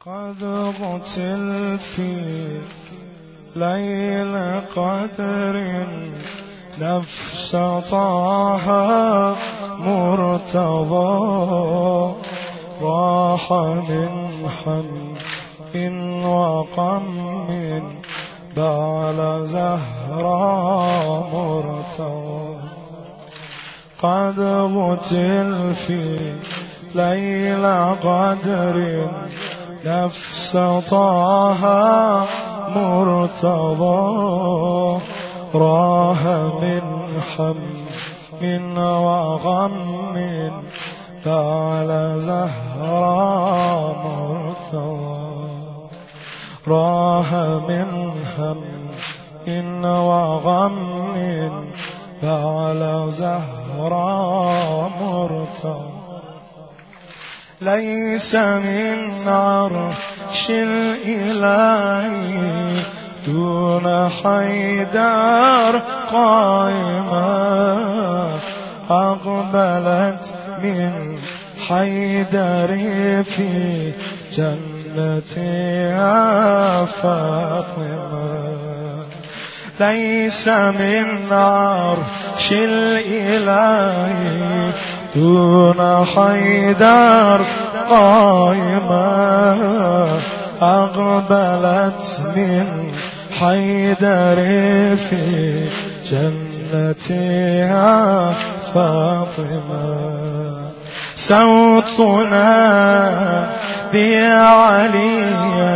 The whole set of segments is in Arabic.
قد قتل في ليل قدر نفس طه مرتضى راح من حم وقم بعل زهراء مرتضى. قد قتل في ليل قدر نفس طه مرتضى راه من حم وغم بعل زهراء مرتضى راه من حم وغم بعل زهراء مرتضى. ليس من عرش الإله دون حيدر قائما أقبلت من حيدر في جنتها فاطمة. ليس من عرش الإله دون حيدر قائما أقبلت من حيدر في جنتها فاطمة. صوتنا بعليا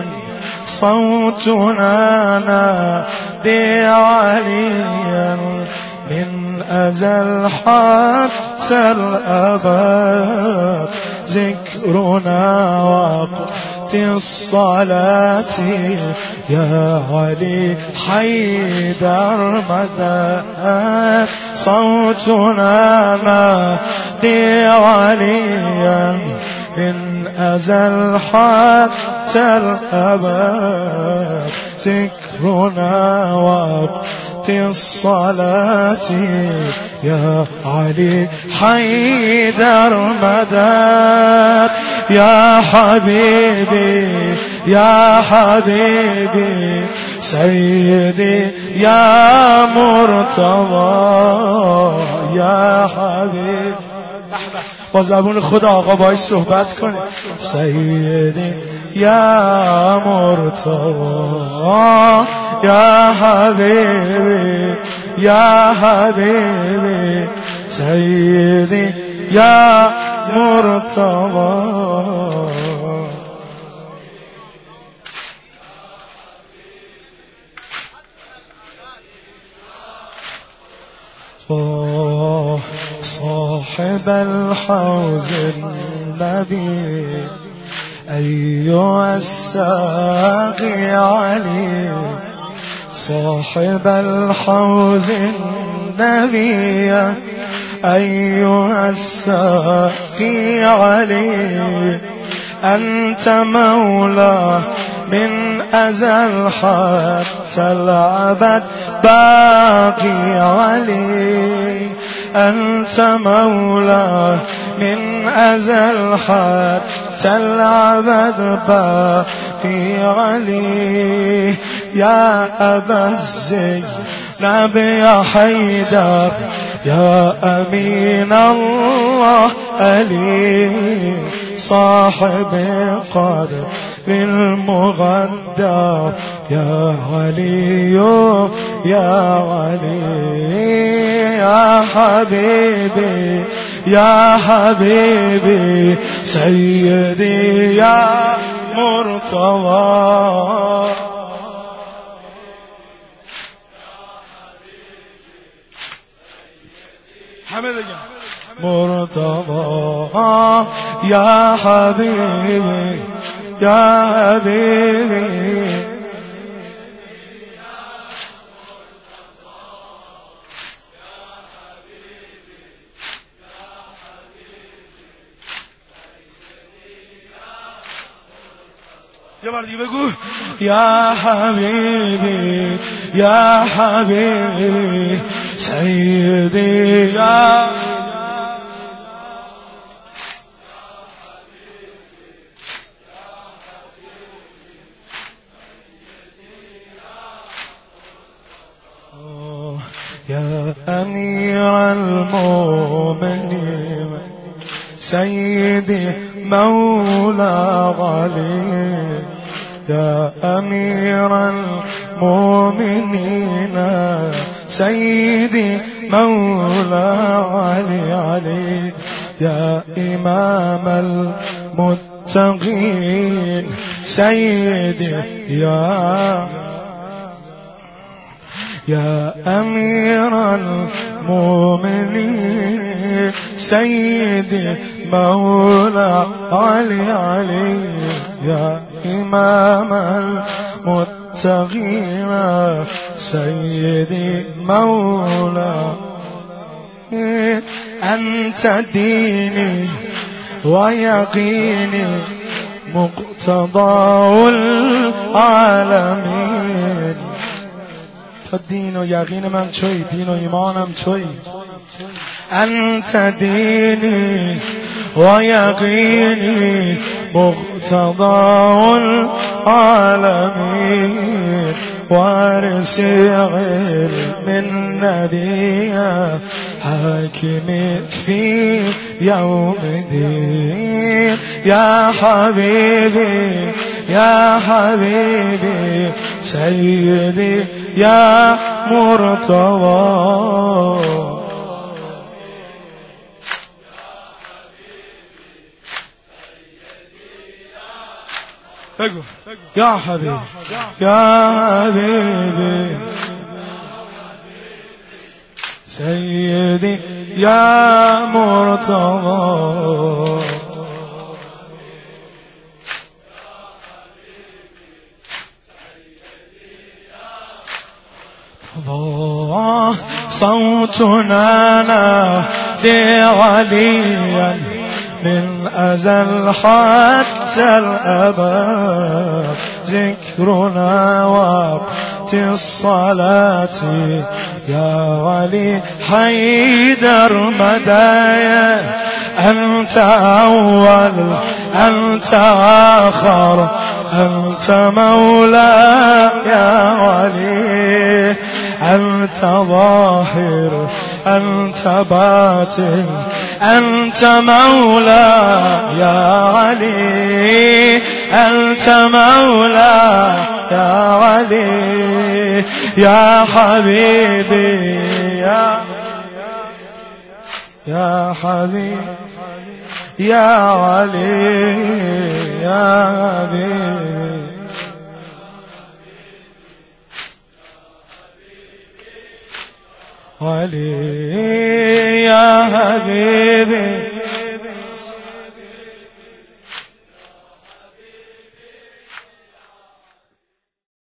صوتنا نادي عليا من أزل حتى الأبد ذكرنا وقت الصلاة يا علي حيدر مدى. صوتنا نادي عليا من أزل حتى الأبد ذكرنا وقت الصلاة يا علي حيدر مدد. يا حبيبي يا حبيبي سيدي يا مرتضى يا حبيبي. با زبون خدا آقا باید صحبت کنید. سیدی یا مرتضی یا حبیبی یا حبیبی سیدی یا مرتضی. صاحب الحوز النبي أيها الساقي علي. صاحب الحوز النبي أيها الساقي علي. أنت مولاه من أزل حتى الأبد باقي علي. أنت مولاه من أزل حتى الأبد باقي علي. يا أبا الزينب يا حيدر يا أمين الله علي. صاحب قدر المغدر يا علي يا علي. يا حبيبي يا حبيبي سيدي يا مرتضى. مرتضى يا حبيبي يا حبيبي يا بردي بقول يا حبيبي يا حبيبي سيدي يا يا أمير المؤمنين سيدي مولى علي، يا أمير المؤمنين سيدي مولى علي، يا إمام المتقين سيدي يا أمير المؤمنين سيدي مولى علي، يا إمام المتقين سيدي مولى. أنت ديني ويقيني مقتضى العالمين. دین و یقین من چوی، دین و ایمانم چوی. انت دینی و یقینی مقتضى العالمین، وارث علم النبي حاكم في يوم الدين. يا حبيبي يا حبيبي سيدي يا مرتضى. يا حبيبي يا حبيبي سيدي يا مرتضى. صوتنا نادي عليا من أزل حتى الأبد، ذكرنا وقت الصلاة يا علي حيدر مدايا. أنت أول أنت آخر أنت مولا يا علي، أنت ظاهر أنت باطن أنت مولا يا علي، أنت مولا يا علي. يا حبيبي يا حبيبي يا علي يا حبيبي علي يا حبيبي